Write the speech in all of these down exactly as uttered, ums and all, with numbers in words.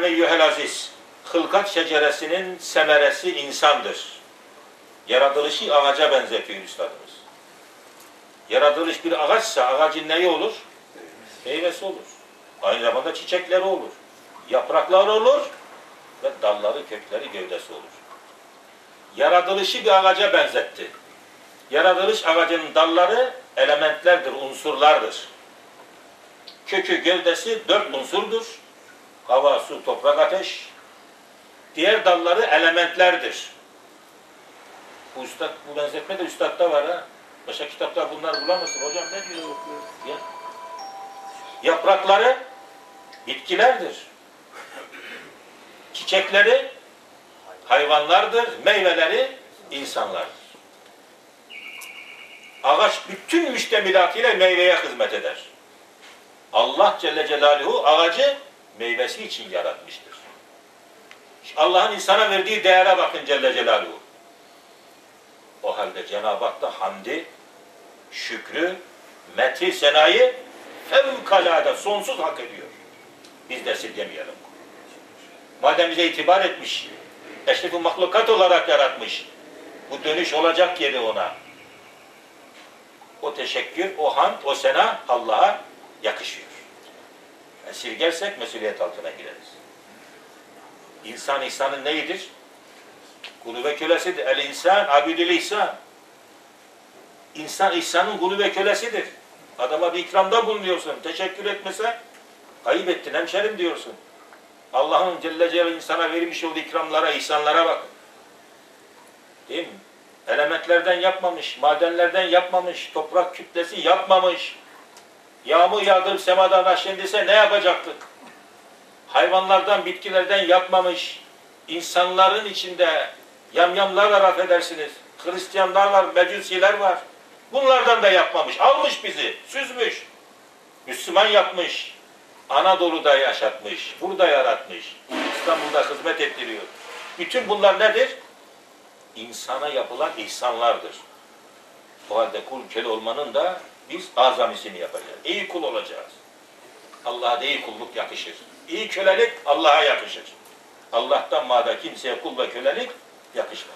alem eyyühel aziz. Hılkat şeceresinin semeresi insandır. Yaratılışı ağaca benzetiyor üstadımız. Yaratılış bir ağaçsa ağacın neyi olur? Meyvesi olur. Aynı zamanda çiçekleri olur. Yaprakları olur ve dalları, kökleri, gövdesi olur. Yaratılışı bir ağaca benzetti. Yaratılış ağacının dalları elementlerdir, unsurlardır. Kökü, gövdesi dört unsurdur. Hava, su, toprak, ateş. Diğer dalları elementlerdir. Bu, üstad, bu benzetme de üstadda var ha. Başka kitapta bunlar bulamazsın. Hocam ne diyor? Ya. Yaprakları bitkilerdir. Çiçekleri hayvanlardır. Meyveleri insanlardır. Ağaç bütün müştemilatıyla meyveye hizmet eder. Allah Celle Celaluhu ağacı meyvesi için yaratmıştır. Allah'ın insana verdiği değere bakın Celle Celaluhu. O halde Cenab-ı Hak da hamdi, şükrü, methi, senayı fevkalade sonsuz hak ediyor. Biz de esirgemeyelim. Madem bize itibar etmiş, eşref-i mahlukat olarak yaratmış, bu dönüş olacak yeri ona. O teşekkür, o hamd, o sena Allah'a yakışıyor. Esirgersek mesuliyet altına gireriz. İnsan ihsanın neyidir? Kulu ve kölesidir. El insan abidül ihsan. İnsan ihsanın kulu ve kölesidir. Adama bir ikramda bulunuyorsun. Teşekkür etmese ayıp ettin hemşerim diyorsun. Allah'ın Celle Celaluhu insana vermiş olduğu ikramlara, ihsanlara bakın. Değil mi? Elementlerden yapmamış, madenlerden yapmamış, toprak kütlesi yapmamış. Yağmur yağdırıp semadan aşındıysa ne yapacaktık? Hayvanlardan, bitkilerden yapmamış. İnsanların içinde yamyamlar var, affedersiniz. Hristiyanlar var, mecusiler var. Bunlardan da yapmamış. Almış bizi, süzmüş. Müslüman yapmış. Anadolu'da yaşatmış. Burada yaratmış. İstanbul'da hizmet ettiriyor. Bütün bunlar nedir? İnsana yapılan ihsanlardır. O halde kul köle olmanın da biz azamisini yapacağız. İyi kul olacağız. Allah'a da iyi kulluk yakışır. İyi kölelik Allah'a yakışır. Allah'tan mağda kimseye kul ve kölelik yakışmaz.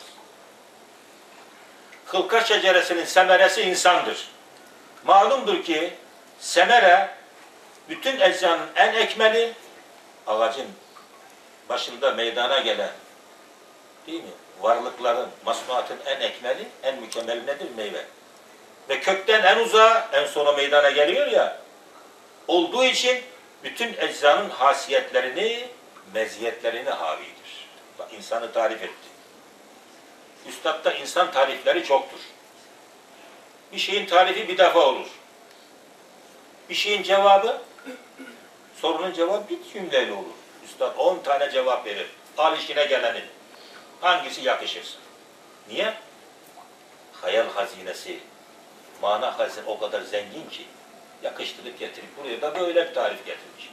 Hılkat şeceresinin semeresi insandır. Malumdur ki semere bütün eccanın en ekmeli, ağacın başında meydana gelen, değil mi? Varlıkların, masnuatın en ekmeli, en mükemmeli nedir? Meyve. Ve kökten en uzağa, en sona meydana geliyor ya, olduğu için bütün eczanın hasiyetlerini, meziyetlerini havidir. Bak, insanı tarif etti. Üstad'da insan tarifleri çoktur. Bir şeyin tarifi bir defa olur. Bir şeyin cevabı, sorunun cevabı bir cümleyle olur. Üstad on tane cevap verir. Al işine gelenin. Hangisi yakışır? Niye? Hayal hazinesi, mana hazinesi o kadar zengin ki yakıştırıp getirip buraya da böyle bir tarif getirmiş.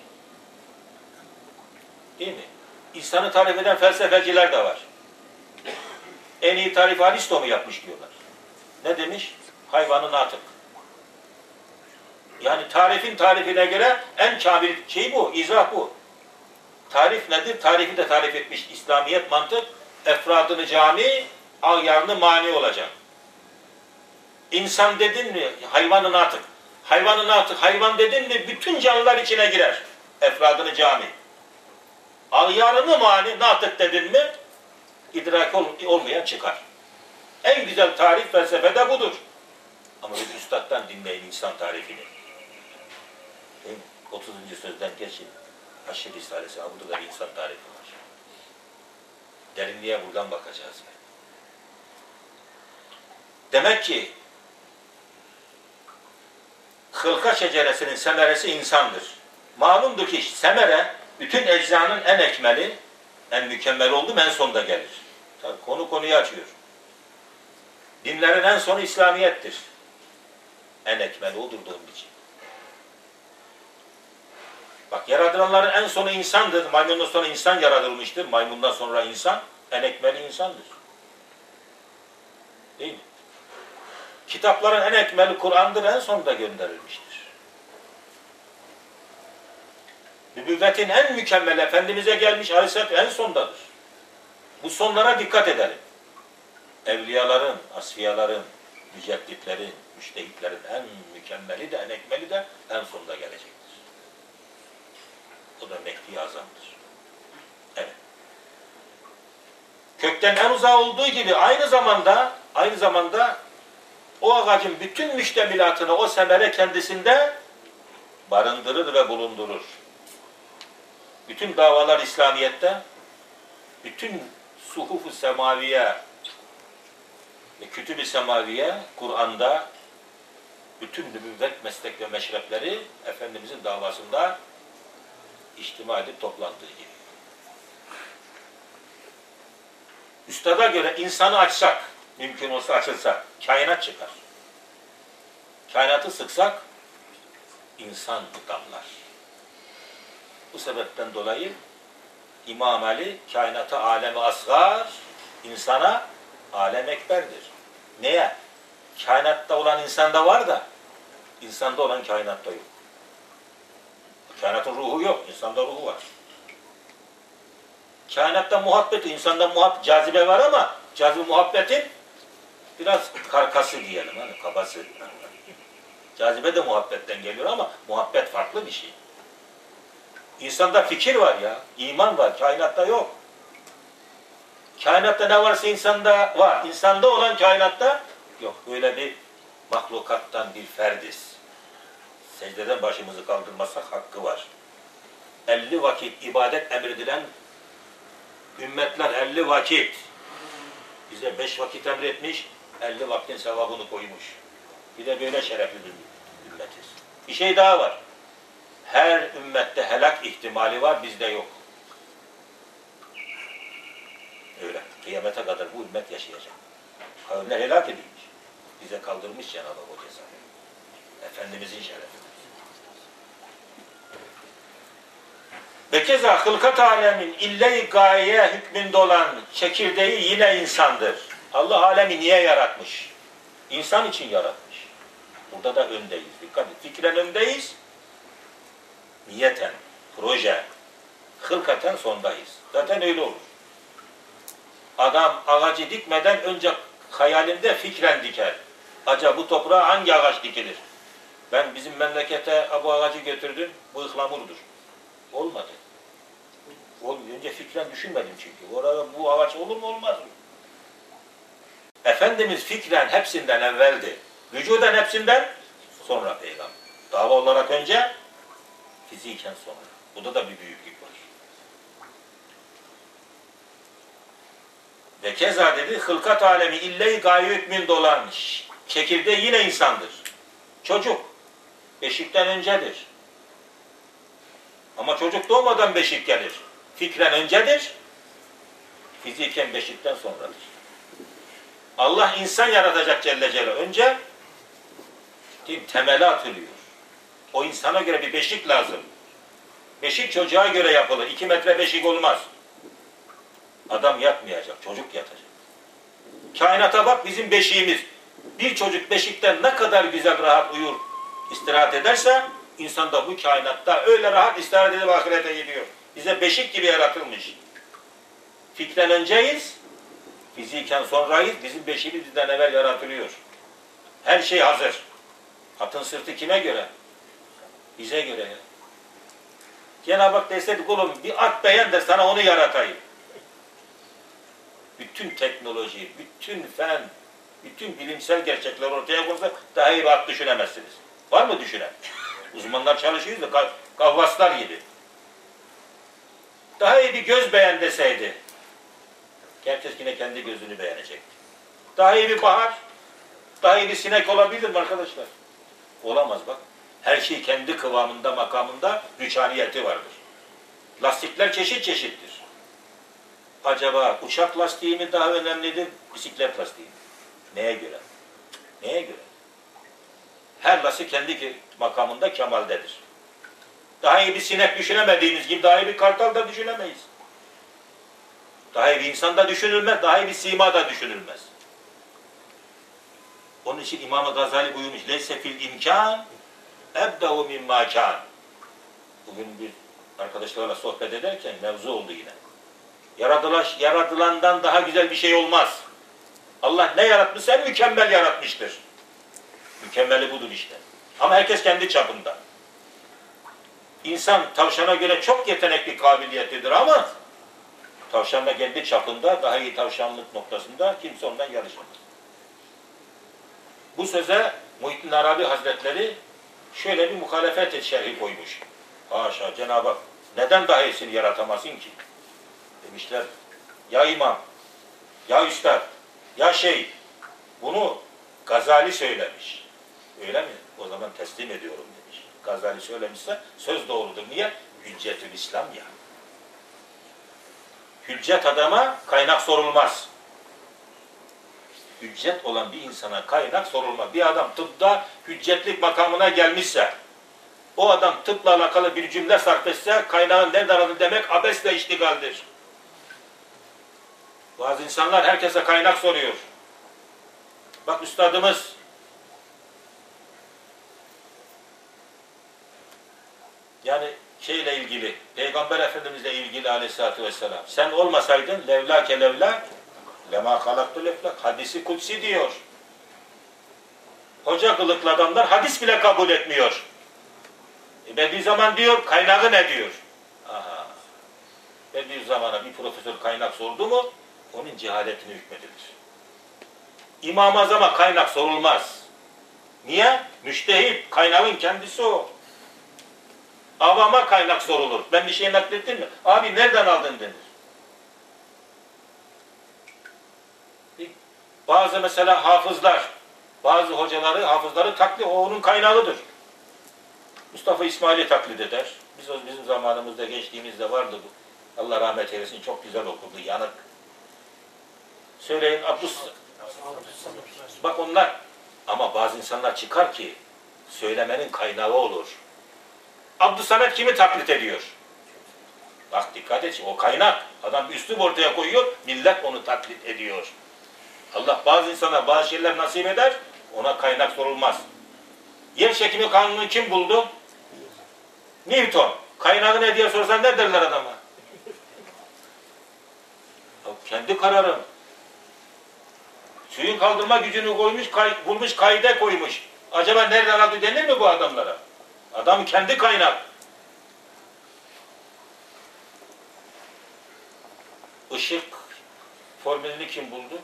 Değil mi? İnsanı tarif eden felsefeciler de var. En iyi tarif Aristo mu yapmış diyorlar. Ne demiş? Hayvanın atık. Yani tarifin tarifine göre en kamil şey bu, izah bu. Tarif nedir? Tarifi de tarif etmiş İslamiyet mantık. Efradını cami, agyarını mani olacak. İnsan dedin mi hayvanın atık. Hayvanın atık, hayvan dedin mi bütün canlılar içine girer. Efradını cami. Agyarını mani, natık dedin mi idrak ol, olmayan çıkar. En güzel tarif felsefede budur. Ama bir üstadtan dinleyin insan tarifini. Değil mi? otuzuncu sözden geçin. Haşr Risalesi. Burada da bir insan tarifi var. Derinliğe buradan bakacağız. Demek ki hılka şeceresinin semeresi insandır. Malumdur ki semere bütün eczanın en ekmeli, en mükemmel oldu, en sonda gelir. Tabii konu konuyu açıyor. Dinlerin en sonu İslamiyettir. En ekmeli odur da onun için. Bak, yaratılanların en sonu insandır. Maymundan sonra insan yaratılmıştır. Maymundan sonra insan en ekmeli insandır. Değil mi? Kitapların en ekmeli Kur'an'dır, en sonunda gönderilmiştir. Nübüvvetin en mükemmel Efendimiz'e gelmiş Aleyhisselatü en sondadır. Bu sonlara dikkat edelim. Evliyaların, asfiyaların, mücedditlerin, müştehitlerin en mükemmeli de en ekmeli de en sonda gelecektir. O da Mehdi-i Azam'dır. Evet. Kökten en uzağı olduğu gibi aynı zamanda aynı zamanda o ağacın bütün müştemilatını o semere kendisinde barındırır ve bulundurur. Bütün davalar İslamiyet'te, bütün suhuf-u semaviye ve kütüb-i semaviye, Kur'an'da bütün nübüvvet meslek ve meşrepleri Efendimizin davasında içtima edip toplandığı gibi. Üstada göre insanı açsak, mümkün olsa açılsa, kainat çıkar. Kainatı sıksak, insan damlar. Bu sebepten dolayı İmam Ali, kainata alem-i asgar, insana alem ekberdir. Neye? Kainatta olan insanda var da, insanda olan kainatta yok. Kainatın ruhu yok, insanda ruhu var. Kainatta muhabbeti, insanda muhabbet, cazibe var ama cazibe muhabbetin biraz karkası diyelim, hani kabası. Cazibe de muhabbetten geliyor ama muhabbet farklı bir şey. İnsanda fikir var ya, iman var, kainatta yok. Kainatta ne varsa insanda var, insanda olan kainatta yok. Böyle bir mahlukattan bir ferdiz. Secdeden başımızı kaldırmasak hakkı var. elli vakit ibadet emredilen ümmetler elli vakit. Bize beş vakit emretmiş, elli vaktin sevabını koymuş. Bir de böyle şerefli bir ümmetiz. Bir şey daha var. Her ümmette helak ihtimali var, bizde yok. Öyle. Kıyamete kadar bu ümmet yaşayacak. Kavimler helak edilmiş. Bize kaldırmış Cenab-ı Hak o cezayı. Efendimizin şerefi. Ve keza hılkat alemin ille-i gaye hükmünde olan çekirdeği yine insandır. Allah alemi niye yaratmış? İnsan için yaratmış. Burada da öndeyiz. Dikkat et. Fikren öndeyiz. Niyeten, proje, hılkaten sondayız. Zaten öyle olur. Adam ağacı dikmeden önce hayalinde fikren diker. Acaba bu toprağa hangi ağaç dikilir? Ben bizim memlekete bu ağacı götürdüm, bu ıhlamurdur. Olmadı. Önce fikren düşünmedim çünkü. Orada bu ağaç olur mu olmaz mı? Efendimiz fikren hepsinden evveldi. Vücuden hepsinden sonra peygamber. Dava olarak önce, fiziken sonra. Burada da bir büyüklük var. Ve keza dedi, hılkat alemi ille-i gaye hükmünde olan çekirdeği yine insandır. Çocuk beşikten öncedir. Ama çocuk doğmadan beşik gelir. Fikren öncedir, fiziken beşikten sonradır. Allah insan yaratacak Celle Celaluhu. Önce temeli atılıyor. O insana göre bir beşik lazım. Beşik çocuğa göre yapılır. İki metre beşik olmaz. Adam yatmayacak, çocuk yatacak. Kainata bak, bizim beşiğimiz. Bir çocuk beşikten ne kadar güzel rahat uyur, istirahat ederse, insan da bu kainatta öyle rahat istirahat edip ahirete gidiyor. Bize beşik gibi yaratılmış. Fikren önceyiz, fiziken sonrayız, bizim beşiğimiz bizden evvel yaratılıyor. Her şey hazır. Atın sırtı kime göre? Bize göre ya. Cenab-ı Hak deseydi, kulum bir at beğen de sana onu yaratayım. Bütün teknoloji, bütün fen, bütün bilimsel gerçekler ortaya konsa daha iyi bir at düşünemezsiniz. Var mı düşünen? Uzmanlar çalışıyor da kavvaslar gibi. Daha iyi bir göz beğen deseydi, herkes yine kendi gözünü beğenecekti. Daha iyi bir bahar, daha iyi bir sinek olabilir mi arkadaşlar? Olamaz bak. Her şey kendi kıvamında, makamında rüçhaniyeti vardır. Lastikler çeşit çeşittir. Acaba uçak lastiği mi daha önemlidir, bisiklet lastiği mi? Neye göre? Neye göre? Her lastik kendi makamında kemaldedir. Daha iyi bir sinek düşünemediğimiz gibi daha iyi bir kartal da düşünemeyiz. Daha iyi bir insan da düşünülmez, daha iyi bir sima da düşünülmez. Onun için İmam-ı Gazali buyurmuş, leyse fil imkan ebde'u mimma kan. Bugün bir arkadaşlarla sohbet ederken mevzu oldu yine. Yaratılaş, yaratılandan daha güzel bir şey olmaz. Allah ne yaratmışsa mükemmel yaratmıştır. Mükemmeli budur işte. Ama herkes kendi çapında. İnsan tavşana göre çok yetenekli kabiliyetlidir ama tavşanla kendi çapında daha iyi tavşanlık noktasında kimse ondan yarışamaz. Bu söze Muhittin Arabi Hazretleri şöyle bir muhalefet şerhi koymuş. Haşa Cenab-ı Hak neden daha iyisini yaratamazsın ki? Demişler ya imam, ya üstad, ya şey bunu Gazali söylemiş. Öyle mi? O zaman teslim ediyorum demiş. Gazali söylemişse söz doğrudur. Niye? Hüccetül İslam ya. Hüccet adama kaynak sorulmaz. Hüccet olan bir insana kaynak sorulmaz. Bir adam tıpta hüccetlik makamına gelmişse, o adam tıpla alakalı bir cümle sarf etse, kaynağın nereden aradın demek abesle iştigaldir. Bazı insanlar herkese kaynak soruyor. Bak üstadımız yani şeyle ilgili, Peygamber Efendimizle ilgili aleyhissalatü vesselam. Sen olmasaydın levlake levlak lema halaktu leflak. Hadisi kutsi diyor. Hoca kılıklı adamlar hadis bile kabul etmiyor. E Bediüzzaman diyor, kaynağı ne diyor? Aha. Bediüzzaman'a bir profesör kaynak sordu mu, onun cehaletine hükmedilir. İmam-ı Azam'a kaynak sorulmaz. Niye? Müştehit, kaynağın kendisi o. Avama kaynak sorulur. Ben bir şey naklettin mi? Abi nereden aldın denir. Bazı mesela hafızlar, bazı hocaları, hafızları taklit, o onun kaynağıdır. Mustafa İsmail'i taklit eder. Biz o bizim zamanımızda, geçtiğimizde vardı bu. Allah rahmet eylesin, çok güzel okurdu, yanık. Söyleyin Abdus. Bak onlar. Ama bazı insanlar çıkar ki söylemenin kaynağı olur. Abdüssamet kimi taklit ediyor? Bak dikkat et, o kaynak. Adam bir üslup ortaya koyuyor, millet onu taklit ediyor. Allah bazı insana bazı şeyler nasip eder, ona kaynak sorulmaz. Yer çekimi kanunu kim buldu? Newton. Kaynağı ne diye sorsan ne derler adama? Ya kendi kararım. Suyun kaldırma gücünü koymuş, kay, bulmuş, kaide koymuş. Acaba nereden aldı denir mi bu adamlara? Adam kendi kaynak. Işık formülünü kim buldu?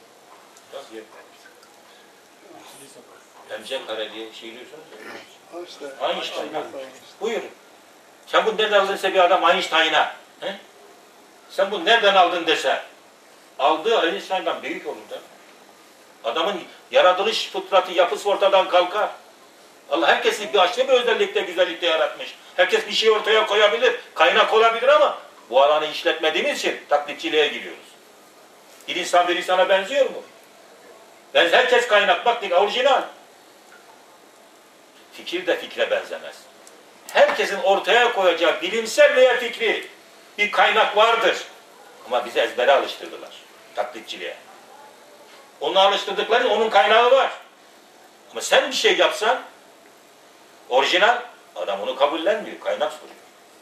M C kare diye şiirliyorsunuz. Einstein. Buyurun. Sen bunu nereden aldın dese bir adam Einstein'a. He? Sen bunu nereden aldın dese. Aldığı Einstein'dan büyük olur da. Adamın yaratılış fıtratı, yapısı ortadan kalkar. Allah herkesi bir başka bir özellikle, güzellikle yaratmış. Herkes bir şey ortaya koyabilir, kaynak olabilir ama bu alanı işletmediğimiz için taklitçiliğe giriyoruz. Bir insan bir insana benziyor mu? Ben herkes kaynak, bak orijinal. Fikir de fikre benzemez. Herkesin ortaya koyacağı bilimsel veya fikri bir kaynak vardır. Ama bizi ezbere alıştırdılar taklitçiliğe. Onu alıştırdıkları onun kaynağı var. Ama sen bir şey yapsan orijinal, adam onu kabullenmiyor, kaynak soruyor.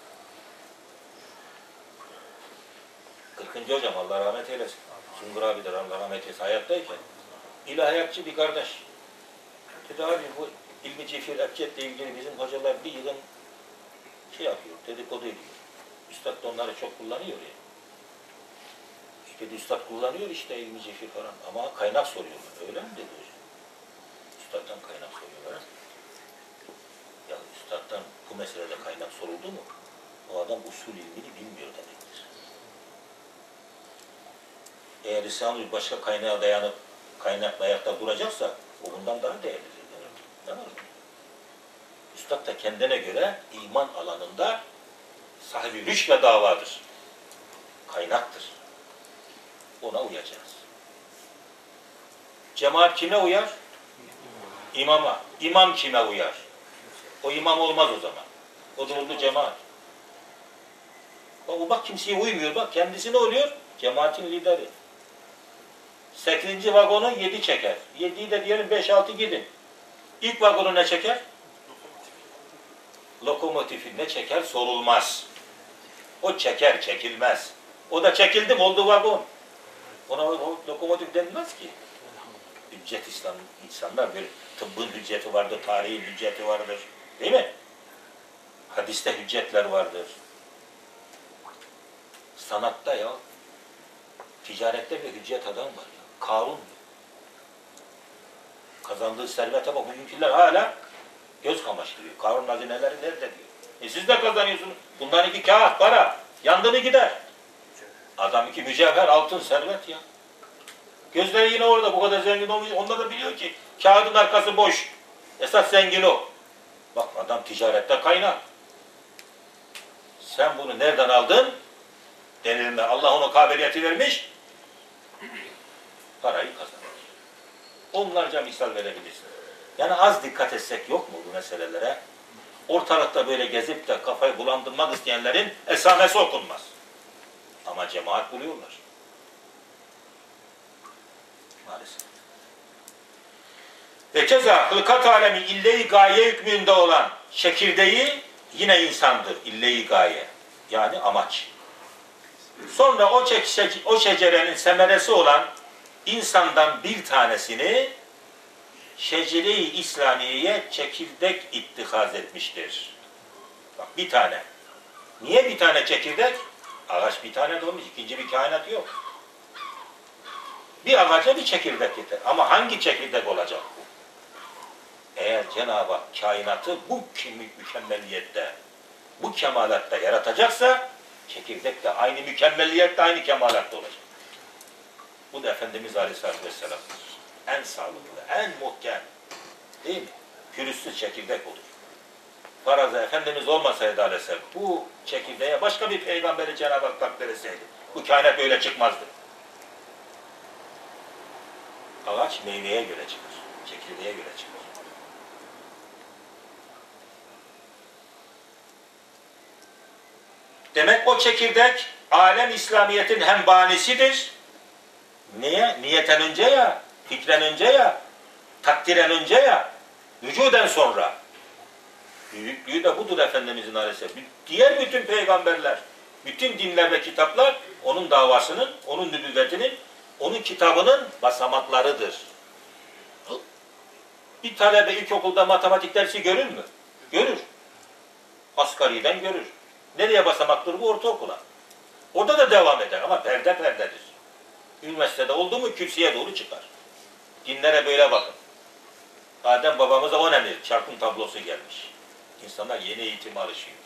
kırkıncı hocam Allah rahmet eylesin. Sungur abidir Allah rahmet eylesin hayattayken. İlahiyatçı bir kardeş. Dedi abi bu İlmi Cefir Ebced'le ilgili bizim hocalar bir yığın şey yapıyor, dedikodu ediyor. Üstad da onları çok kullanıyor ya. İşte üstad kullanıyor işte İlmi Cefir falan ama kaynak soruyorlar. Öyle mi dedi hocam? Üstad'dan kaynak soruyorlar. Ya üstad'dan bu meselede kaynak soruldu mu? O adam usul ilmini bilmiyor demektir. Eğer İslam'ın başka kaynağa dayanıp kaynakla ayakta duracaksa o bundan daha değerlidir. Tamam mı? Üstad da kendine göre iman alanında sahibi rüş ve davadır. Kaynaktır. Ona uyacağız. Cemaat kime uyar? İmama. İmam kime uyar? O imam olmaz o zaman. O da oldu cemaat. Bak, bak kimseye uymuyor. Bak kendisi ne oluyor? Cemaatin lideri. Sekizinci vagonu yedi çeker. Yediyi de diyelim beş altı gidin. İlk vagonu ne çeker? Lokomotifi ne çeker sorulmaz. O çeker, çekilmez. O da çekildi mi oldu vagon. Ona o lokomotif denilmez ki. Hüccet İslam, insanlar bir tıbbın hücceti vardır, tarihin hücceti vardır. Değil mi? Hadiste hüccetler vardır. Sanatta ya, ticarette bir hüccet adam var ya. Karun. Kazandığı servete bak, bugünküler hala göz kamaştırıyor. Karun hazineleri nerede diyor. E siz de kazanıyorsunuz. Bundan iki kağıt, para. Yandı mı gider. Adam iki mücevher, altın, servet ya. Gözleri yine orada, bu kadar zengin olmuyor. Onlar da biliyor ki kağıdın arkası boş. Esas zengin o. Bak adam ticarette kaynak. Sen bunu nereden aldın? Denilme. Allah ona kabiliyeti vermiş. Parayı kazanır. Onlarca misal verebilirsin. Yani az dikkat etsek yok mu bu meselelere? Ortalıkta böyle gezip de kafayı bulandırmak isteyenlerin esamesi okunmaz. Ama cemaat buluyorlar. Maalesef. Ve keza hılkat alemi ille-i gaye hükmünde olan çekirdeği yine insandır. İlle-i gaye. Yani amaç. Sonra o, çek, o şecerenin semeresi olan insandan bir tanesini şecere-i İslamiye'ye çekirdek ittihaz etmiştir. Bak bir tane. Niye bir tane çekirdek? Ağaç bir tane de olmuş. İkinci bir kainat yok. Bir ağaca bir çekirdek yeter. Ama hangi çekirdek olacak bu? Eğer Cenab-ı Hak kainatı bu mükemmeliyette, bu kemalatta yaratacaksa çekirdek de aynı mükemmelliyette, aynı kemalatta olacak. Bu da Efendimiz Aleyhisselatü Vesselam en sağlıklı, en muhkem, değil mi? Pürüzsüz çekirdek olur. Farazda Efendimiz olmasaydı Aleyhisselam, bu çekirdeğe başka bir peygamberi Cenab-ı Hak takdir etseydi, bu kainat öyle çıkmazdı. Ağaç meyveye göre çıkar, çekirdeğe göre çıkar. Demek o çekirdek, alem İslamiyet'in hem banisidir. Niye? Niyeten önce ya, fikren önce ya, takdiren önce ya, vücuden sonra. Büyüklüğü de budur Efendimizin Aleyhisselam. Diğer bütün peygamberler, bütün dinler ve kitaplar onun davasının, onun nübüvvetinin, onun kitabının basamaklarıdır. Bir talebe ilkokulda matematik dersi görür mü? Görür. Asgari'den görür. Nereye basamaktır bu? Ortaokula. Orada da devam eder ama perde perdedir. Üniversitede oldu mu kürsüye doğru çıkar. Dinlere böyle bakın. Adem babamıza on emir, çarpım tablosu gelmiş. İnsanlar yeni eğitime alışıyor.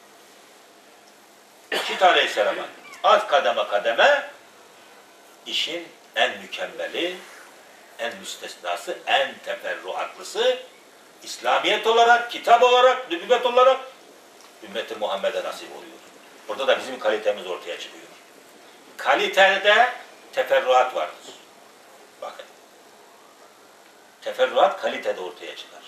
İki Aleyhisselam'a az kademe kademe işin en mükemmeli, en müstesnası, en teferruatlısı İslamiyet olarak, kitap olarak, nübüvvet olarak ümmeti Muhammed'e nasip oluyor. Burada da bizim kalitemiz ortaya çıkıyor. Kalitede teferruat vardır. Bakın. Teferruat kalitede ortaya çıkar.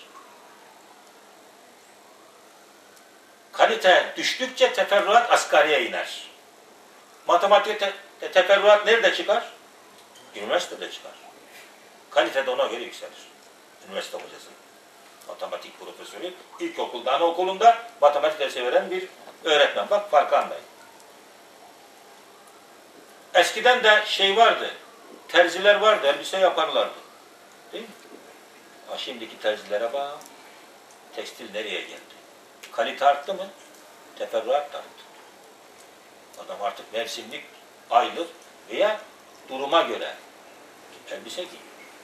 Kalite düştükçe teferruat asgariye iner. Matematikte te teferruat nerede çıkar? Üniversitede çıkar. Kalitede ona göre yükselir. Üniversite hocası. Matematik profesörü ilkokulda, anaokulunda matematik dersi veren bir öğretmen. Bak farkı anlayın. Eskiden de şey vardı. Terziler vardı. Elbise yaparlardı. Değil mi? Ha, şimdiki terzilere bak. Tekstil nereye geldi? Kalite arttı mı? Teferruat da arttı. Adam artık mevsimlik, aylık veya duruma göre elbise giyiyor.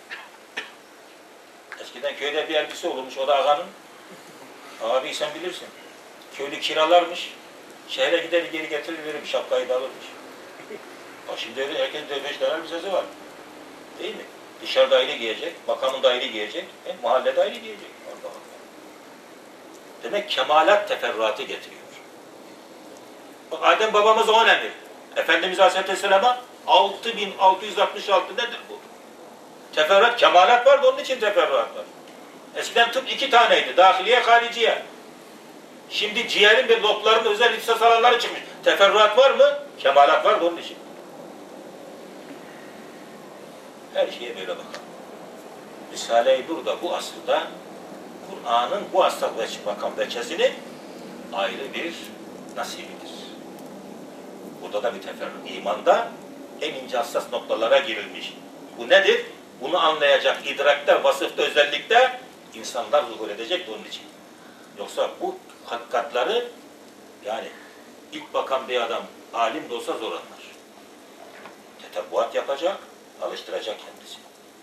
Eskiden köyde bir elbise olurmuş, o da ağanın. Abi sen bilirsin. Köylü kiralarmış. Şehre gider geri getirir verir, şapkayı da alırmış. Bak şimdi öyle, herkesin de beş tane elbisesi var. Değil mi? Dışarıda ayrı giyecek, makamında ayrı giyecek, e, mahallede ayrı giyecek. Allah Allah. Demek kemalat teferruatı getiriyor. Bak Adem babamız on emir. Efendimiz Aleyhisselam'a altı bin altı yüz altmış altı nedir bu? Teferruat, kemalat vardı, onun için teferruat var. Eskiden tıp iki taneydi, dahiliye, hariciye. Şimdi ciğerin ve lobların özel ihtisas alanları çıkmış. Teferruat var mı? Kemalat vardı onun için. Her şeye böyle bakalım. Risale-i Nur da bu asırda Kur'an'ın bu asla makam veçesinin ayrı bir nasibidir. Burada da bir teferruat. İmanda en ince hassas noktalara girilmiş. Bu nedir? Bunu anlayacak idrakta, vasıfta, özellikle insanlar zuhur edecek de onun için. Yoksa bu hakikatları yani ilk bakan bir adam alim de olsa zor anlar. Tetebbuat yapacak, alıştıracak kendisi.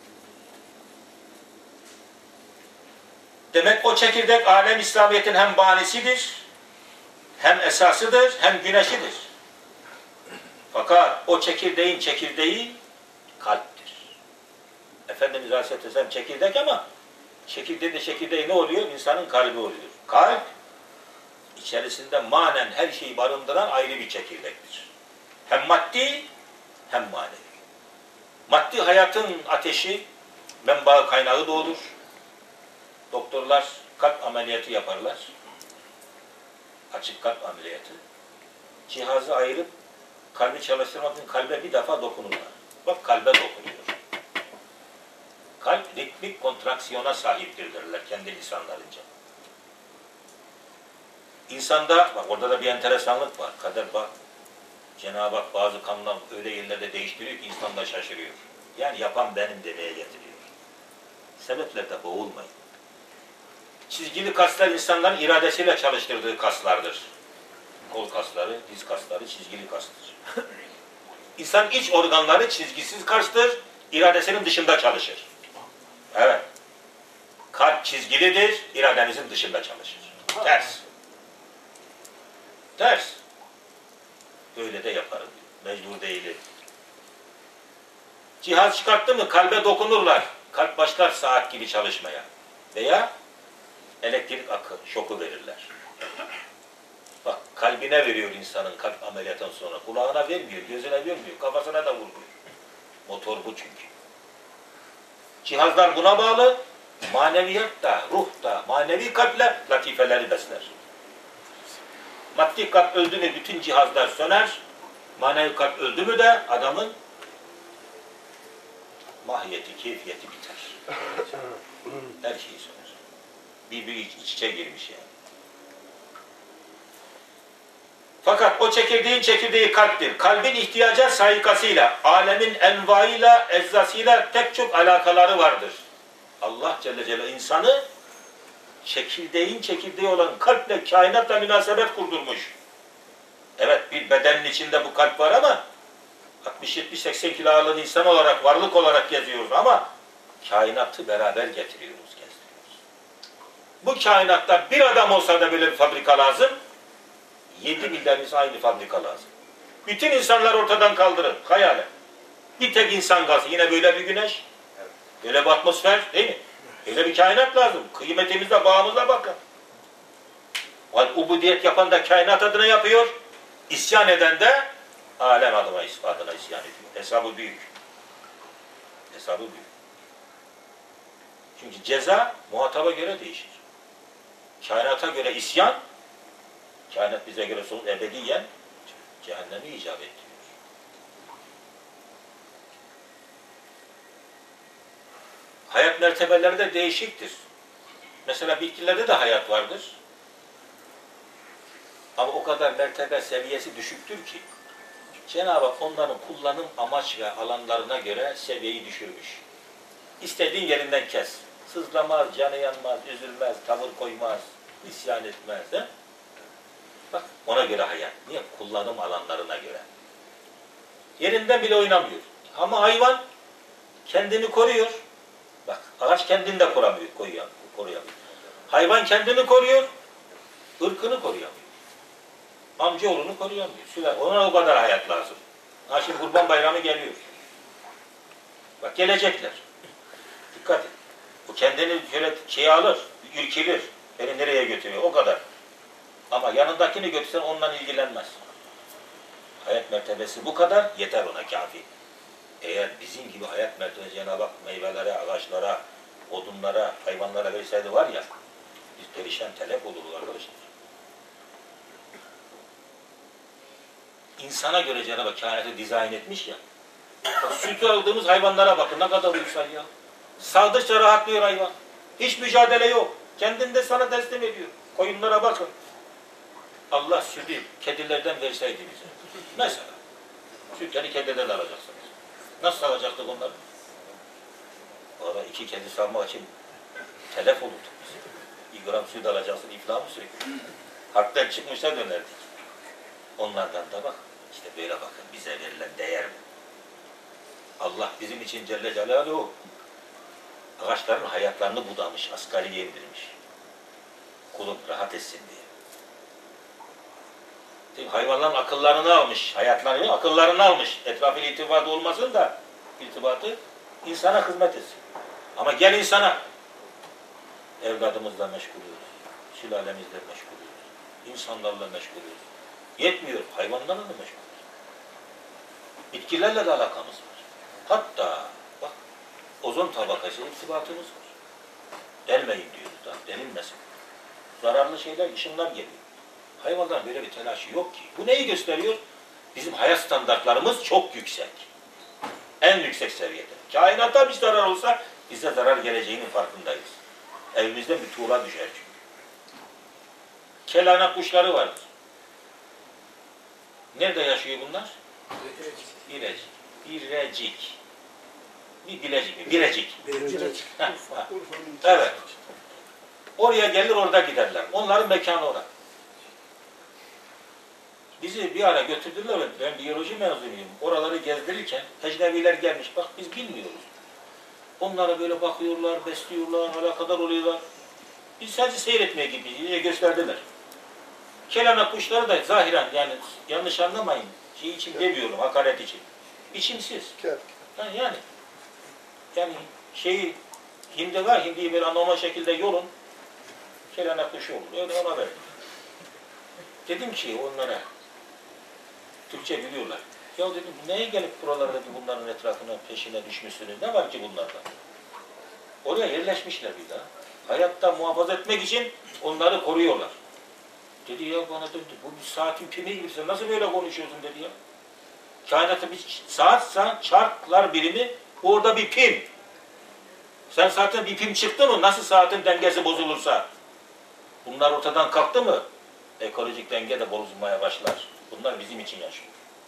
Demek o çekirdek alem İslamiyet'in hem banisidir, hem esasıdır, hem güneşidir. Fakat o çekirdeğin çekirdeği kalptir. Efendimiz Aleyhisselatü Vesselam çekirdek ama çekirdeğin de çekirdeği ne oluyor? İnsanın kalbi oluyor. Kalp içerisinde manen her şeyi barındıran ayrı bir çekirdektir. Hem maddi hem manevi. Maddi hayatın ateşi, menba kaynağı da olur. Doktorlar kalp ameliyatı yaparlar. Açık kalp ameliyatı. Cihazı ayırıp kalbi çalıştırmak için kalbe bir defa dokunurlar. Bak kalbe dokunuyor. Kalp ritmik kontraksiyona sahiptir derler kendi lisanlarınca. İnsanda, bak orada da bir enteresanlık var. Kader bak, Cenab-ı Hak bazı kanunlar öyle yerlerde değiştiriyor ki insan da şaşırıyor. Yani yapan benim demeye getiriyor. Sebeplerde boğulmayın. Çizgili kaslar insanların iradesiyle çalıştırdığı kaslardır. Kol kasları, diz kasları çizgili kastır. İnsan iç organları çizgisiz kastır, iradesinin dışında çalışır. Evet. Kalp çizgilidir, iradenizin dışında çalışır. Ters. Ters. Böyle de yaparım. Mecbur değilim. Cihaz çıkarttı mı kalbe dokunurlar. Kalp başlar saat gibi çalışmaya. Veya elektrik akı, şoku verirler. Bak kalbine veriyor insanın kalp ameliyatından sonra. Kulağına vermiyor, gözüne vermiyor, kafasına da vurmuyor. Motor bu çünkü. Cihazlar buna bağlı. Maneviyat da, ruh da, manevi kalple latifeleri besler. Maddi kalp öldü mü bütün cihazlar söner. Manevi kalp öldü mü de adamın mahiyeti, keyfiyeti biter. Her şeyi söner. Birbiri iç içe girmiş yani. Fakat o çekirdeğin çekirdeği kalptir. Kalbin ihtiyaca sayikasıyla, alemin envaıyla, eczasıyla pek çok alakaları vardır. Allah Celle Celaluhu insanı çekirdeğin çekirdeği olan kalple, kainatla münasebet kurdurmuş. Evet bir bedenin içinde bu kalp var ama altmış yetmiş seksen kilo ağırlığın insan olarak, varlık olarak geziyoruz ama kainatı beraber getiriyoruz, gezdiriyoruz. Bu kainatta bir adam olsa da böyle bir fabrika lazım. Yedi milyarımız aynı fabrika lazım. Bütün insanlar ortadan kaldırın. Hayal. Bir tek insan gazı. Yine böyle bir güneş. Böyle bir atmosfer değil mi? Böyle bir kainat lazım. Kıymetimize, bağımıza bakın. Ubudiyet yapan da kainat adına yapıyor. İsyan eden de alem adına, adına isyan ediyor. Hesabı büyük. Hesabı büyük. Çünkü ceza muhataba göre değişir. Kainata göre isyan, kainat bize göre son ebediyen cehennemi icap ettiriyor. Hayat mertebeleri de değişiktir. Mesela bitkilerde de hayat vardır. Ama o kadar mertebe seviyesi düşüktür ki Cenab-ı Hak onların kullanım amaç ve alanlarına göre seviyeyi düşürmüş. İstediğin yerinden kes. Sızlamaz, canı yanmaz, üzülmez, tavır koymaz, isyan etmez. He? Bak ona göre hayat. Niye? Kullanım alanlarına göre. Yerinden bile oynamıyor. Ama hayvan kendini koruyor. Bak ağaç kendini de koramıyor, koruyor, koruyamıyor. Hayvan kendini koruyor, ırkını koruyamıyor. Amcaoğlunu koruyamıyor. Süler. Ona o kadar hayat lazım. Ha şimdi Kurban Bayramı geliyor. Bak gelecekler. Dikkat et. Bu kendini şöyle şey alır, ürkilir. Beni nereye götürüyor? O kadar. Ama yanındakini götürsen ondan ilgilenmez. Hayat mertebesi bu kadar, yeter ona kafi. Eğer bizim gibi hayat mertebesi Cenab-ı Hak meyvelere, ağaçlara, odunlara, hayvanlara verseydi var ya, biz perişan telef oluruz arkadaşlar. İnsana göre Cenab-ı Hak kainatı dizayn etmiş ya. Bak, sütü aldığımız hayvanlara bakın ne kadar uysal ya. Sağdıkça rahatlıyor hayvan. Hiç mücadele yok. Kendini de sana teslim ediyor. Koyunlara bakın. Allah sütü kedilerden verseydi bize. Mesela. Sütleri kediden alacaksınız. Nasıl sağacaktık onları? Orada iki kedi salmak için telef olurduk biz. Bir gram süt alacaksın, iflah mı sürekli? Harpten çıkmışlar dönerdik. Onlardan da bak, işte böyle bakın bize verilen değer mi? Allah bizim için Celle Celaluhu ağaçların hayatlarını budamış, asgariye indirmiş. Kulum rahat etsin diye. Değil mi? Hayvanların akıllarını almış, hayatlarını, akıllarını almış. Etrafıyla irtibatı olmasın da irtibatı insana hizmet etsin. Ama gel insana. Evladımızla meşgulüyoruz. Sülalemizle meşgulüyoruz. İnsanlarla meşgulüyoruz. Yetmiyor. Hayvanlarla da meşgulüyoruz. Bitkilerle de alakamız var. Hatta bak ozon tabakası irtibatımız var. Delmeyin diyoruz da. Delinmesin. Zararlı şeyler, ışınlar geliyor. Hayvanların böyle bir telaşı yok ki. Bu neyi gösteriyor? Bizim hayat standartlarımız çok yüksek. En yüksek seviyede. Kainata bir zarar olsa bize zarar geleceğinin farkındayız. Evimizde bir tuğla düşer çünkü. Kelana kuşları vardır. Nerede yaşıyor bunlar? Birecik. Birecik. Bir bilecik mi? Birecik. Birecik. Evet. Oraya gelir orada giderler. Onların mekanı orada. Bizi bir ara götürdüler. Ben biyoloji mezunuyum. Oraları gezdirirken ecnebiler gelmiş. Bak biz bilmiyoruz. Onlara böyle bakıyorlar, besliyorlar, alakadar oluyorlar. Biz sadece seyretmeye gibiyiz. Yine gösterdiler. Kelana kuşları da zahiren yani yanlış anlamayın. Şey için demiyorum, hakaret için. Biçimsiz. Ha, yani yani şeyi hindi var, hindiyi böyle anormal şekilde yolun. Kelana kuşu olur. Öyle ona verdim. Dedim ki onlara Türkçe biliyorlar. Ya dedim neye gelip buralarda bunların etrafına peşine düşmüşsünüz? Ne var ki bunlarda? Oraya yerleşmişler bir daha. Hayatta muhafaza etmek için onları koruyorlar. Dedi ya bana döndü. Bu bir saatin pimi gibi. Sen nasıl böyle konuşuyorsun dedi ya. Kainatta bir saatsa çarklar birimi orada bir pim. Sen zaten bir pim çıktı mı? Nasıl saatin dengesi bozulursa? Bunlar ortadan kalktı mı? Ekolojik denge de bozulmaya başlar. Bunlar bizim için yaşıyor.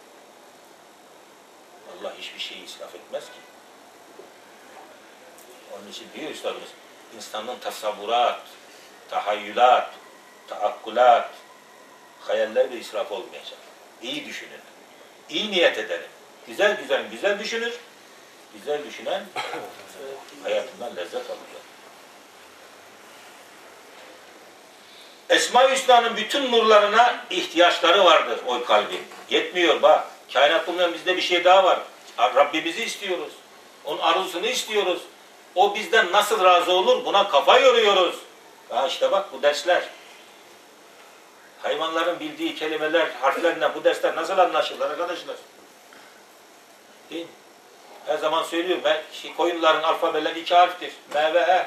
Allah hiçbir şeyi israf etmez ki. Onun için diyor üstadımız, insanın tasavvurat, tahayyülat, taakkulat, hayaller ve israf olmayacak. İyi düşünün. İyi niyet edelim. Güzel güzel güzel düşünür. Güzel düşünen hayatından lezzet alacak. Esma-i Hüsna'nın bütün nurlarına ihtiyaçları vardır o kalbin. Yetmiyor bak. Kainat bulmayan bizde bir şey daha var. Rabbimizi istiyoruz. Onun arzusunu istiyoruz. O bizden nasıl razı olur? Buna kafa yoruyoruz. Ha işte bak bu dersler. Hayvanların bildiği kelimeler, harflerle bu dersler nasıl anlaşılır arkadaşlar? Değil mi? Her zaman söylüyorum ben, şey, koyunların alfabeleri iki harftir. M ve E.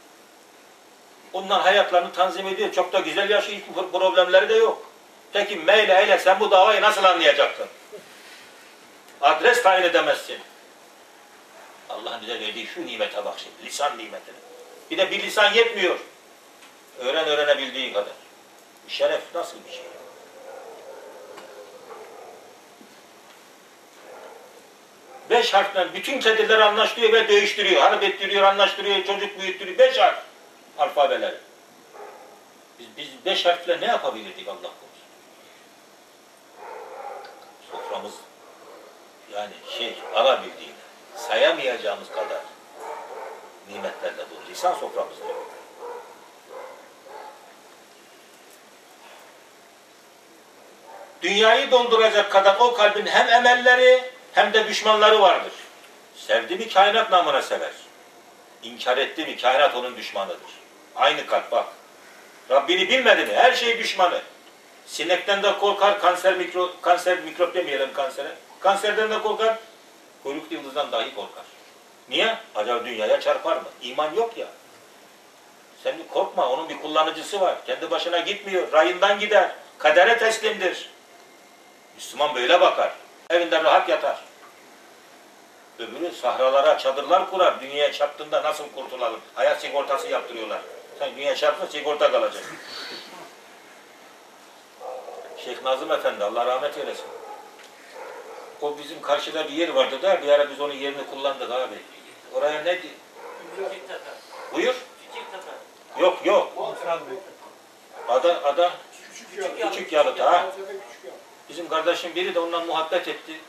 Onlar hayatlarını tanzim ediyor. Çok da güzel yaşıyor. Hiç problemleri de yok. Peki M ile E sen bu davayı nasıl anlayacaksın? Adres tayin edemezsin. Allah'ın bize verdiği şu nimete bak şimdi. Lisan nimetine. Bir de bir lisan yetmiyor. Öğren öğrenebildiğin kadar. Şeref nasıl bir şey? Beş harften bütün kedileri anlaştırıyor ve dövüştürüyor. Harp ettiriyor, anlaştırıyor, çocuk büyüttürüyor. Beş harf alfabeleri. Biz, biz beş harfle ne yapabilirdik Allah korusun? Soframız yani şey alabildiğini sayamayacağımız kadar nimetlerle dolu. Lisan soframızda yok. Dünyayı dolduracak kadar o kalbin hem emelleri hem de düşmanları vardır. Sevdi mi kainat namına sever. İnkar etti mi kainat onun düşmanıdır. Aynı kalp bak. Rabbini bilmedi mi her şey düşmanı. Sinekten de korkar, kanser mikro, kanser mikrop demeyelim kansere. Kanserden de korkar, kuyruklu yıldızdan dahi korkar. Niye? Acaba dünyaya çarpar mı? İman yok ya. Sen korkma, onun bir kullanıcısı var. Kendi başına gitmiyor, rayından gider. Kadere teslimdir. Müslüman böyle bakar. Evinde rahat yatar. Öbürü sahralara çadırlar kurar. Dünyaya çarptığında nasıl kurtulalım? Hayat sigortası yaptırıyorlar. Sen dünyaya çarptın sigorta kalacak. Şeyh Nazım Efendi Allah rahmet eylesin. O bizim karşıda bir yer vardı da bir ara biz onun yerini kullandık abi. Oraya ne di? Buyur. Yok yok. Ada ada küçük, küçük yalıt ha. Bizim kardeşim biri de ondan muhabbet etti.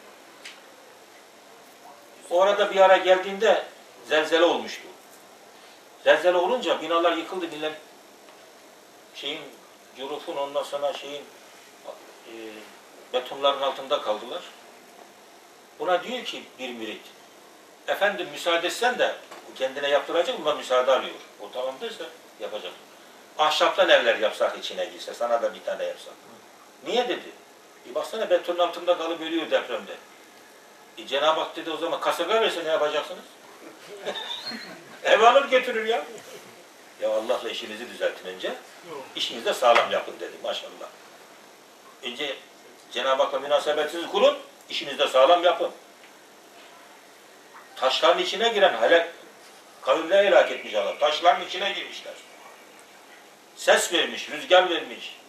Orada bir ara geldiğinde zelzele olmuştu. Zelzele olunca binalar yıkıldı. Binalar şeyin, curufun ondan sonra şeyin e, betonların altında kaldılar. Buna diyor ki bir mürit, efendim müsaade etsen de kendine yaptıracak, buna müsaade alıyor. O tamamdıysa yapacak. Ahşaptan evler yapsak içine girse, sana da bir tane yapsak. Niye dedi? Bir baksana betonun altında kalıp ölüyor depremde. E, Cenab-ı Hak dedi o zaman kasırga verse ne yapacaksınız? Ev alır götürür ya. Ya Allah'la işinizi düzeltin önce. İşinizi de sağlam yapın dedi maşallah. Önce Cenab-ı Hak'la münasebetinizi kurun, işinizi de sağlam yapın. Taşların içine giren helak kavimler helak etmiş Allah. Taşların içine girmişler. Ses vermiş, rüzgar vermiş.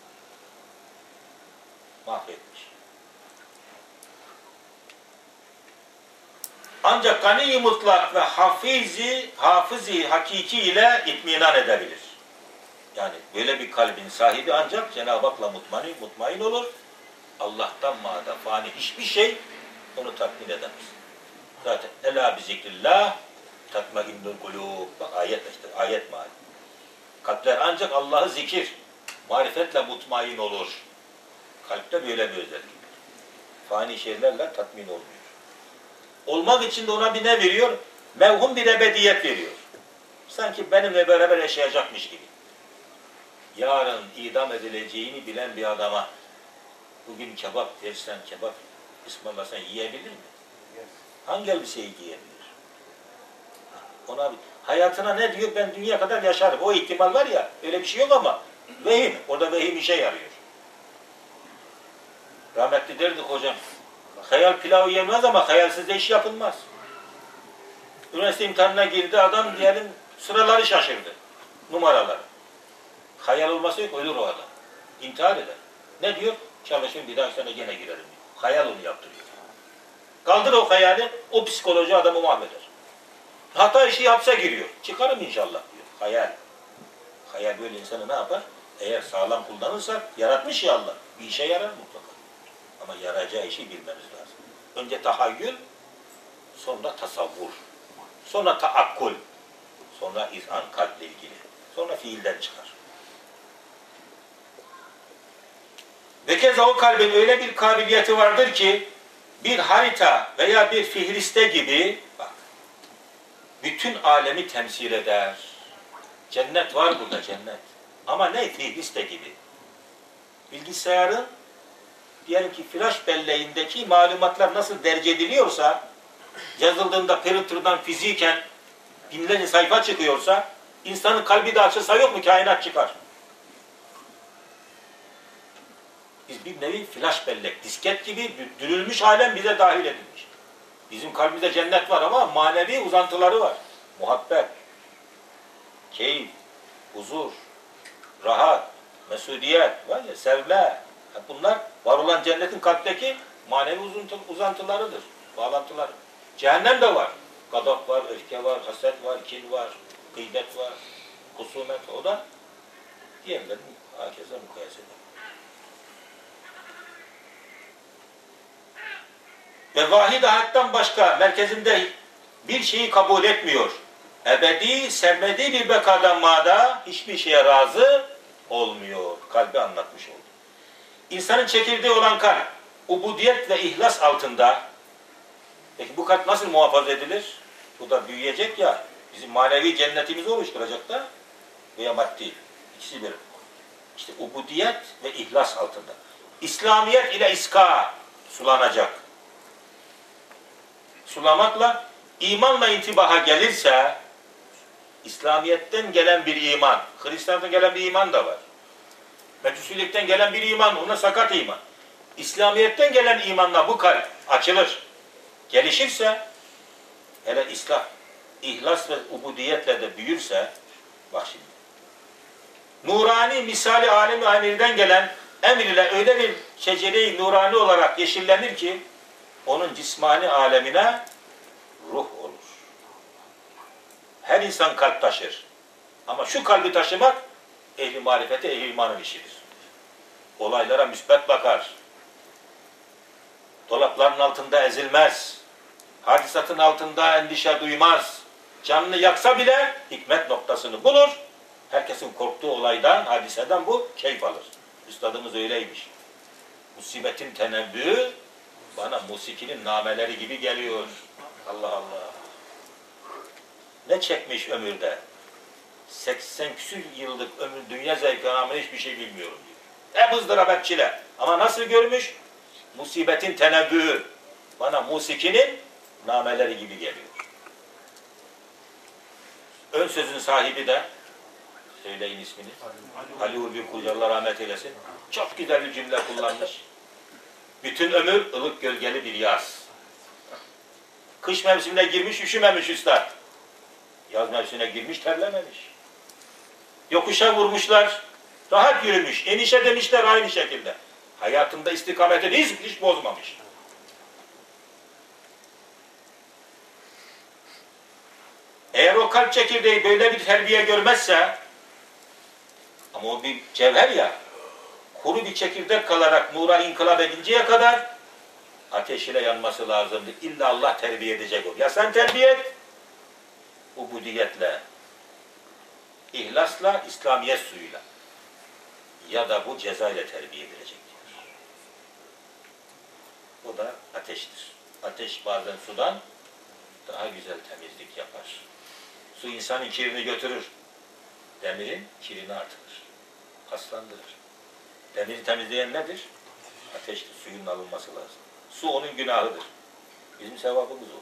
Mahvetmiş. Ancak gani-i mutlak ve hafizi, hafızi hakiki ile itminan edebilir. Yani böyle bir kalbin sahibi ancak Cenab-ı Hak'la mutmain, mutmain olur. Allah'tan mağda fani hiçbir şey onu tatmin edemez. Zaten ela bi zikrillah tatmainnul kulub. Bak ayet işte, ayet meali. Kalpler ancak Allah'ı zikir, marifetle mutmain olur. Kalpte böyle bir özellik. Fani şeylerle tatmin olmuyor. Olmak için de ona bir ne veriyor? Mevhum bir ebediyet veriyor. Sanki benimle beraber yaşayacakmış gibi. Yarın idam edileceğini bilen bir adama bugün kebap versen, kebap ısmarlasan yiyebilir mi? Hangi elbiseyi giyebilir? Ona bir, hayatına ne diyor? Ben dünya kadar yaşarım. O ihtimal var ya, öyle bir şey yok ama vehim. Orada vehim işe yarıyor. Rahmetli derdik hocam, hayal pilavı yenmez ama hayalsiz de iş yapılmaz. Üniversite imtihanına girdi adam, diyelim sıraları şaşırdı. Numaraları. Hayal olması yok, ölür o adam. İntihar eder. Ne diyor? Çalışın bir daha sene gene girerim diyor. Hayal onu yaptırıyor. Kaldır o hayali, o psikoloji adamı mahveder. Hata işi hapse giriyor. Çıkarım inşallah diyor. Hayal. Hayal böyle insanı ne yapar? Eğer sağlam kullanırsak, yaratmış ya Allah, bir işe yarar mutlaka. Ama yarayacağı işi bilmemiz lazım. Önce tahayyül, sonra tasavvur, sonra taakkul, sonra izan, kalple ilgili, sonra fiilden çıkar. Ve keza o kalbin öyle bir kabiliyeti vardır ki, bir harita veya bir fihriste gibi, bak, bütün alemi temsil eder. Cennet var burada, cennet. Ama ne? Fihriste gibi. Bilgisayarın, diyelim ki flash belleğindeki malumatlar nasıl derc ediliyorsa, yazıldığında printer'dan fiziken binlerce sayfa çıkıyorsa, insanın kalbi de açılsa yok mu kainat çıkar. Biz bir nevi flash bellek, disket gibi dürülmüş alem bize dahil edilmiş. Bizim kalbimizde cennet var ama manevi uzantıları var. Muhabbet, keyif, huzur, rahat, mesudiyet, var ya, sevme. Bunlar var olan cennetin kalpteki manevi uzantılarıdır, bağlantıları. Cehennem de var. Gadap var, öfke var, haset var, kin var, gıybet var, husumet. O da diğerlerin herkese mukayese eder. Ve vahid ahaddan başka merkezinde bir şeyi kabul etmiyor. Ebedi, sevmediği bir bekadan mada hiçbir şeye razı olmuyor. Kalbi anlatmış oldu. İnsanın çekirdeği olan kalp, ubudiyet ve ihlas altında. Peki bu kalp nasıl muhafaza edilir? Bu da büyüyecek ya, bizim manevi cennetimizi oluşturacak da veya maddi. İkisi bir. İşte ubudiyet ve ihlas altında. İslamiyet ile iska sulanacak. Sulamakla, imanla intibaha gelirse, İslamiyet'ten gelen bir iman, Hristiyanlıktan gelen bir iman da var. Mecusilikten gelen bir iman, ona sakat iman. İslamiyet'ten gelen imanla bu kalp açılır. Gelişirse, hele İslam, ihlas ve ubudiyetle de büyürse, bak şimdi, nurani misali alemi amirden gelen emir ile öyle bir şecere-i nurani olarak yeşillenir ki, onun cismani alemine ruh olur. Her insan kalp taşır. Ama şu kalbi taşımak ehli marifete, ehli imanın işidir. Olaylara müsbet bakar. Dolapların altında ezilmez. Hadisatın altında endişe duymaz. Canını yaksa bile hikmet noktasını bulur. Herkesin korktuğu olaydan, hadiseden bu keyif alır. Üstadımız öyleymiş. Musibetin tenebbühü bana musikinin nameleri gibi geliyor. Allah Allah. Ne çekmiş ömürde? seksen küsür yıllık ömür, dünya zevki anlamını hiçbir şey bilmiyorum diyor. Hep ızdırap, hep çile. Ama nasıl görmüş? Musibetin tenebbühü bana musikinin nameleri gibi geliyor. Ön sözün sahibi de, söyleyin ismini, Ali Ulvi Kulcu, Allah rahmet eylesin. Çok güzel bir cümle kullanmış. Bütün ömür ılık gölgeli bir yaz. Kış mevsimine girmiş, üşümemiş üstad. Yaz mevsimine girmiş, terlememiş. Yokuşa vurmuşlar, rahat yürümüş. Enişe demişler aynı şekilde. Hayatında istikametini hiç, hiç bozmamış. Eğer o kalp çekirdeği böyle bir terbiye görmezse, ama o bir cevher ya, kuru bir çekirdek kalarak nura inkılap edinceye kadar ateş ile yanması lazımdı. İlla Allah terbiye edecek o. Ya sen terbiye et, ubudiyetle, ihlasla, İslamiyet suyuyla, ya da bu ceza ile terbiye edilecek. O da ateştir. Ateş bazen sudan daha güzel temizlik yapar. Su insanın kirini götürür. Demirin kirini artırır. Paslandırır. Demiri temizleyen nedir? Ateştir. Suyun alınması lazım. Su onun günahıdır. Bizim sevabımız olur.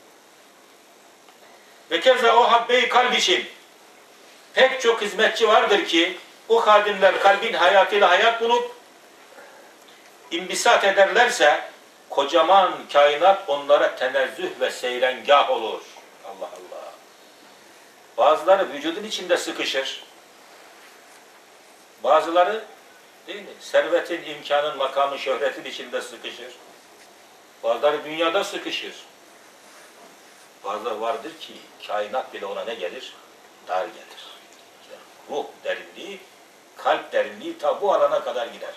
Ve keza o habbe-i kalb için pek çok hizmetçi vardır ki o hadimler kalbin hayatıyla hayat bulup imbisat ederlerse kocaman kainat onlara tenezzüh ve seyrengah olur. Allah Allah. Bazıları vücudun içinde sıkışır. Bazıları değil mi? Servetin, imkanın, makamın, şöhretin içinde sıkışır. Bazıları dünyada sıkışır. Bazıları vardır ki kainat bile ona ne gelir? Dar gelir. Ruh derinliği, kalp derinliği ta bu alana kadar gider.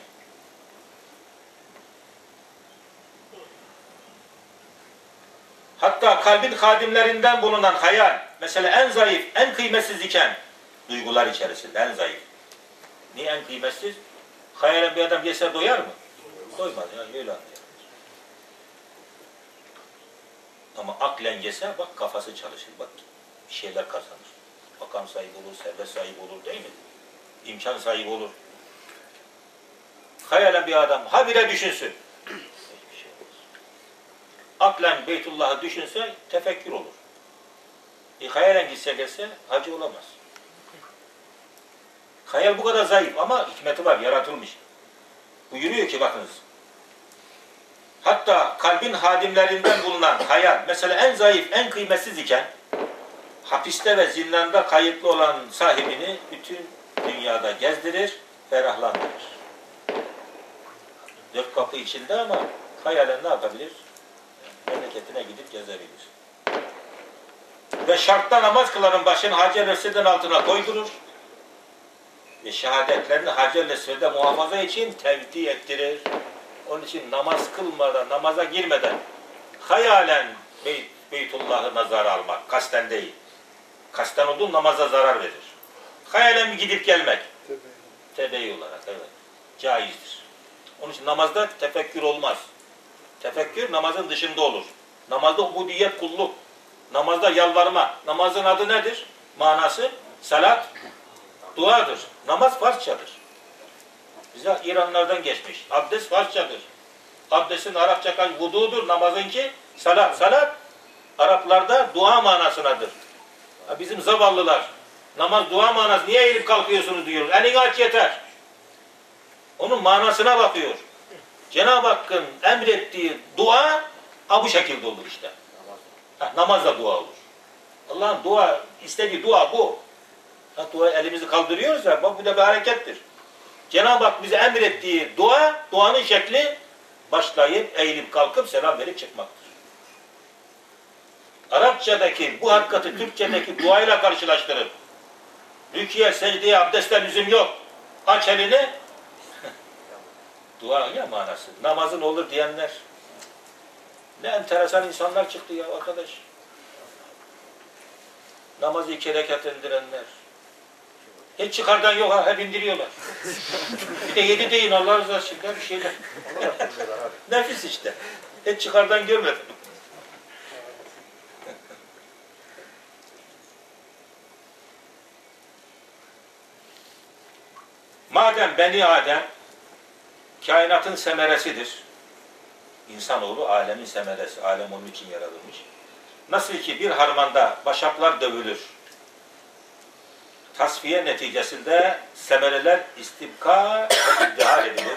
Hatta kalbin hadimlerinden bulunan hayal, mesela en zayıf, en kıymetsiz iken, duygular içerisinde en zayıf. Niye en kıymetsiz? Hayalen bir adam yese doyar mı? Doymaz ya, öyle anlayalım. Ama aklen yese, bak kafası çalışır, bak bir şeyler kazanır. Makam sahibi olur, servet sahibi olur değil mi? İmkan sahibi olur. Hayalen bir adam, habire düşünsün. Aklen Beytullah'ı düşünse tefekkür olur. E, hayalen gitse gelse hacı olamaz. Hayal bu kadar zayıf ama hikmeti var, yaratılmış. Buyuruyor ki bakınız. Hatta kalbin hadimlerinden bulunan hayal, mesela en zayıf, en kıymetsiz iken hapiste ve zindanda kayıtlı olan sahibini bütün dünyada gezdirir, ferahlandırır. Dört kapı içinde ama hayalen ne yapabilir? Memleketine gidip gezebilir. Ve şartta namaz kılanın başını Hacer-i Esved'in altına koydurur. Ve şehadetlerini Hacer-i Esved'e muhafaza için tevdi ettirir. Onun için namaz kılmadan, namaza girmeden hayalen Beyt, Beytullah'ı nazara almak, kasten değil. Kasten olduğu namaza zarar verir. Hayalen gidip gelmek. Tebeyi olarak, evet. Caizdir. Onun için namazda tefekkür olmaz. Tefekkür namazın dışında olur. Namazda ubudiyet, kulluk. Namazda yalvarma. Namazın adı nedir? Manası salat, duadır. Namaz Farsçadır. Bize İranlardan geçmiş. Abdest Farsçadır. Abdestin Arapça kaç vududur. Namazınki salat. Salat Araplarda dua manasınadır. Bizim zavallılar namaz dua manası niye eğilip kalkıyorsunuz diyor. Elini aç yeter. Onun manasına bakıyor. Cenab-ı Hakk'ın emrettiği dua ha bu şekilde olur işte. Ha, namazla dua olur. Allah'ın dua, istediği dua bu. Ha, dua elimizi kaldırıyoruz ya, bak bu da bir harekettir. Cenab-ı Hak bize emrettiği dua, duanın şekli başlayıp eğilip kalkıp selam verip çıkmaktır. Arapçadaki bu hakikati Türkçedeki duayla karşılaştırıp rüküye, secdeye, abdestle lüzum yok. Aç elini. Dua ya manası. Namazın olur diyenler. Ne enteresan insanlar çıktı ya arkadaş. Namazı iki rekat indirenler. Hiç çıkardan yok ha, hep indiriyorlar. Bir de yedi deyin Allah rızası için bir şeyler. Nefis işte. Hiç çıkardan görmedim. Madem Beni Adem kainatın semeresidir. İnsanoğlu alemin semeresi. Alem onun için yaratılmış. Nasıl ki bir harmanda başaklar dövülür. Tasfiye neticesinde semereler istibka ve iddihar edilir.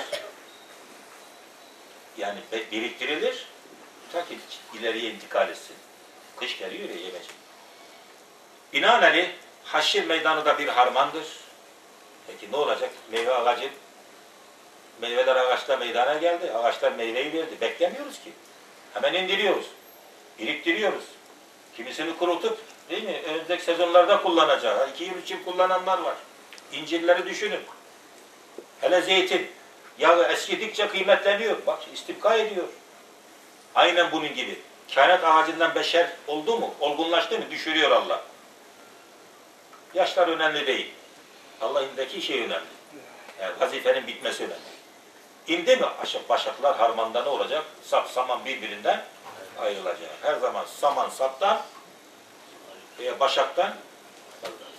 Yani biriktirilir. Ta ki ileriye intikal etsin. Kış geliyor ya yemecek. Binaenaleyh haşir meydanı da bir harmandır. Peki ne olacak? Meyve ağacı, meyveler ağaçta meydana geldi. Ağaçlar meyveyi verdi. Beklemiyoruz ki. Hemen indiriyoruz. Biriktiriyoruz. Kimisini kurutup, değil mi? Önümüzdeki sezonlarda kullanacağız. İki yıl için kullananlar var. İncirleri düşünün. Hele zeytin. Yağı eskidikçe kıymetleniyor. Bak istibka ediyor. Aynen bunun gibi. Kainat ağacından beşer oldu mu? Olgunlaştı mı? Düşürüyor Allah. Yaşlar önemli değil. Allah'ındaki şey önemli. Yani vazifenin bitmesi önemli. İndi mi başaklar harmanda ne olacak? Sap, saman birbirinden ayrılacak. Her zaman saman saptan veya başaktan ayrılır.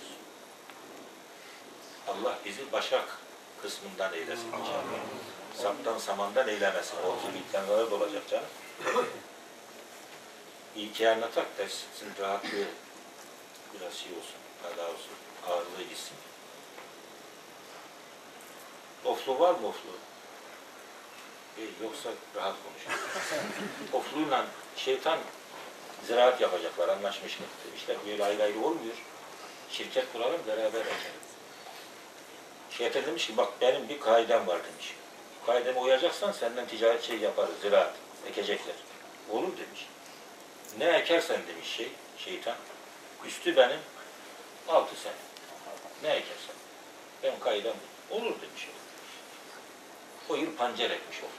Allah bizi başak kısmından eylesin inşallah. Saptan samandan eylemesin. O imkanları da olacak canım. İyi ki anlatak da sizin rahatlığı biraz şey olsun, hala olsun, ağırlığı gitsin. Oflu var mı oflu? E, yoksa rahat konuşuyor. Ofluyla şeytan ziraat yapacaklar, anlaşmışlar. Demişler böyle ayrı ayrı olmuyor. Şirket kuralım, beraber ekelim. Şeytan demiş ki bak benim bir kaidem var demiş. Kaideme uyacaksan senden ticaret şey yaparız, ziraat, ekecekler. Olur demiş. Ne ekersen demiş şey, şeytan, üstü benim, altı sen. Ne ekersen. Benim kaidem bu. Olur demiş. O yıl pancar ekmiş o.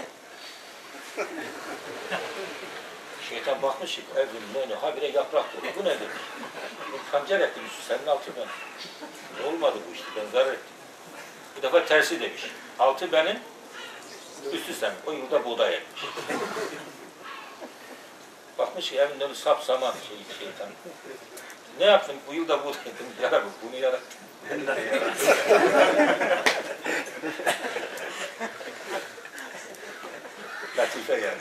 Şeytan bakmış ki evin ne habire yaprak dolu. Bu ne demiş? Pancar ektim üstü senin altı benim. Olmadı bu işte ben zarar ettim. Bir defa tersi demiş. Altı benim, üstü senin. O yılda buğday ekmiş. Bakmış ki evinde bir sap saman şey, şeytan. Ne yaptın? Bu yılda buğday ektim. Yarabbim bunu yarattım. Latife yani.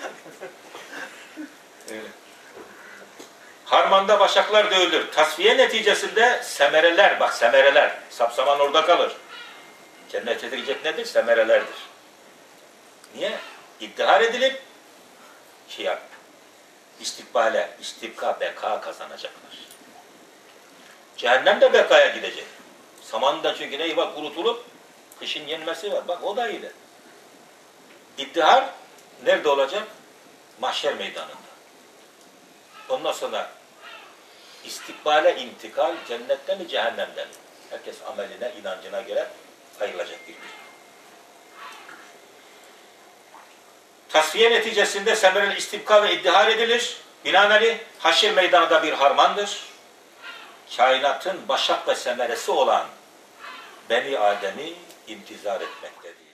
Evet. Harmanda başaklar dövülür. Tasfiye neticesinde semereler, bak semereler, sapsaman orada kalır. Cennete girecek nedir? Semerelerdir. Niye? İddihar edilip şey yap, istikbale, istibka, beka kazanacaklar. Cehennem de bekaya gidecek. Samanın da çünkü neyi var? Kurutulup kışın yenmesi var. Bak o da iyi de. İddihar nerede olacak? Mahşer meydanında. Ondan sonra istikbale intikal cennette mi cehennemde mi? Herkes ameline, inancına göre ayrılacak birbirine. Tasfiye neticesinde semerel istibka ve iddihar edilir. Binaenaleyh haşir meydanı da bir harmandır. Kainatın başak ve semeresi olan Beni Adem'i intizar etmektedir.